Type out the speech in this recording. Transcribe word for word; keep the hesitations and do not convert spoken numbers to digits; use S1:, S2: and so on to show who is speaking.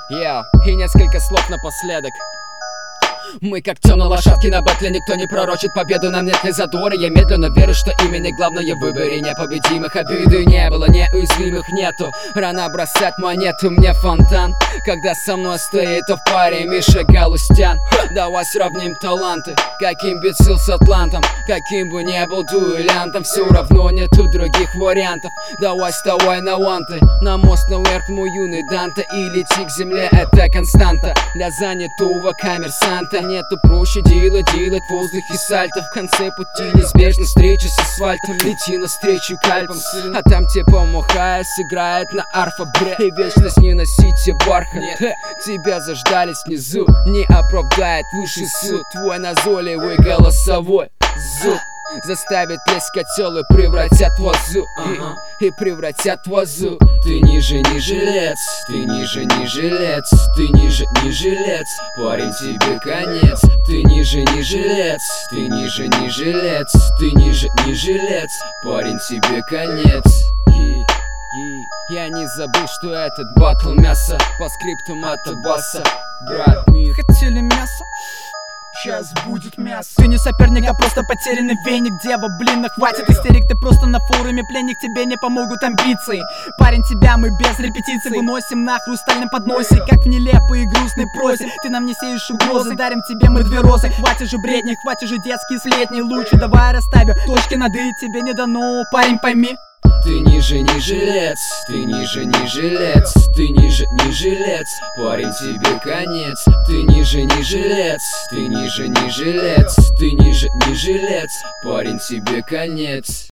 S1: Yeah. И несколько слов напоследок. Мы как темные лошадки на батле, никто не пророчит победу, нам нет ли задора. Я медленно верю, что именно главное в выборе непобедимых. Обиды не было, неуязвимых нету. Рано бросать монету, мне фонтан. Когда со мной стоит в паре Миша Галустян. Давай сравним таланты, каким бицил с атлантом. Каким бы ни был дуэлянтом, все равно нету других вариантов. Давай вставай на ванты, на мост наверх, мой юный Данте. И лети к земле, это константа для занятого коммерсанта. Нету проще делать, делать в воздухе сальто. В конце пути неизбежно встреча с асфальтом. Лети навстречу к Альпам, а там типа Мухая сыграет на арфа-бре. И вечность не носите бархат. Тебя заждались внизу, не оправдает высший суд. Твой назойливый голосовой зуд заставит лезть в котел и превратят в вазу, uh-huh. и, и превратят в вазу. Ты ниже, не жилец, ты ниже, не жилец, ты ниже, не жилец, парень, тебе конец. Ты ниже, не жилец, ты ниже, не жилец, ты ниже, не жилец, парень, тебе конец. И, и, я не забыл, что этот батл мясо по скриптам от баса. Брат, мир.
S2: Хотели мясо? Сейчас будет мясо. Ты не соперник, а просто потерянный веник. Дева, блин, хватит истерик. Ты просто на форуме пленник, тебе не помогут амбиции. Парень, тебя мы без репетиций выносим на хрустальном подносе, как в нелепой и грустной прозе. Ты нам не сеешь угрозы, дарим тебе мы две розы. Хватит же бредни, хватит же детские сплетни. Лучше давай расставим точки над «и», тебе не дано, парень, пойми.
S1: Ты ниже, не жилец, ты ниже, не жилец, ты ниже, не жилец, парень, тебе конец. Ты ниже, не жилец, ты ниже, не жилец, ты ниже, не жилец, парень, тебе конец.